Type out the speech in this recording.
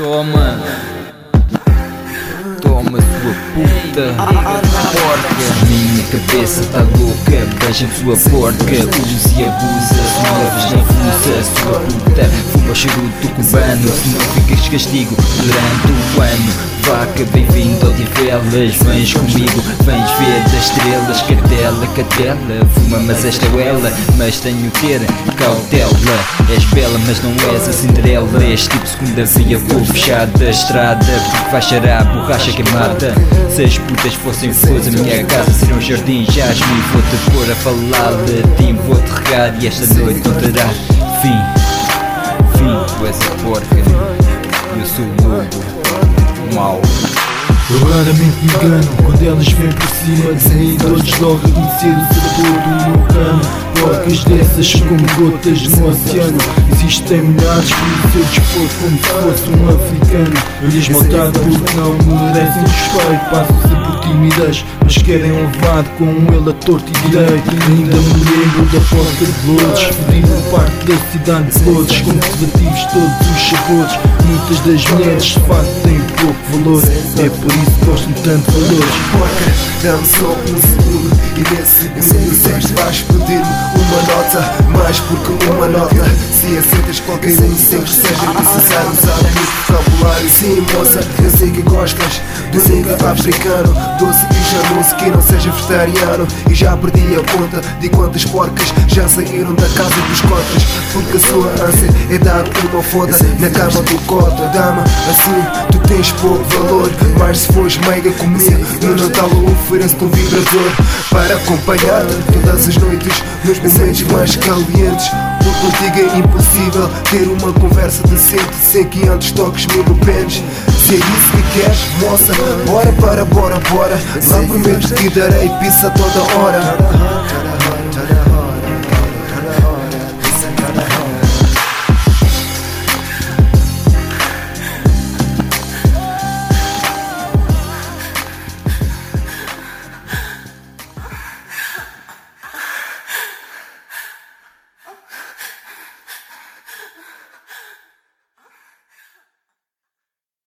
Toma, toma sua puta porca. Minha cabeça tá louca, beija sua porca. Usa e abusa, se não leves na fuça. Sua puta, fuma o charuto cubano. Se não ficas castigo durante o ano. Vaca, bem-vindo ao Odivelas. Vens comigo, vens ver das estrelas. Cadela, cadela, fuma mas esta é ela. Mas tenho que ter cautela. És bela mas não és a Cinderela. És tipo segunda via, vou fechar da estrada. Porque vais cheirar borracha que mata. Se as putas fossem flores, a minha casa seria um jardim. Jasmine, vou-te pôr a falar latim. Vou-te regar e esta noite não terá fim. Fim, tu és a porca, eu sou o lobo mau. Eu raramente me engano quando elas vêm por cima de mim. Todos logo a conhecer o sabor do meu cano. Porcas dessas são como gotas no oceano. Existem milhares que o seu dispor como se fosse um africano. Eu lhes maltrato porque não merecem respeito. Passam-se por timidez, mas querem levar com ele a torto e direito. Ainda me lembro da porta de Lourdes, fedido no parque da cidade de Lourdes, com preservativos todos os sabores. Muitas das mulheres de facto têm pouco valor, é por isso que gostam tanto de valores. Porca, dá-me só um segundo e nesse segundo disseste vais pedir-me uma nota, mais porque uma nota. Se aceitas qualquer um sem que seja necessário usar o vocabulário. Sim moça, eu sei que gostas do nigga africano, doce e charmoso que não seja vegetariano. E já perdi a conta de quantas porcas já saíram da casa dos cotas. Porque a sua ânsia é dar uma foda na cama do cota. Dama, assim tu tens pouco valor, mas se fores meiga comigo no Natal eu ofereço-te um vibrador para acompanhar-te todas as noites nos momentos mais calientes. Porque contigo é impossível ter uma conversa decente sem que antes toques-me no pênis. Se é isso que queres, moça, bora. Lá prometo que darei pizza toda hora.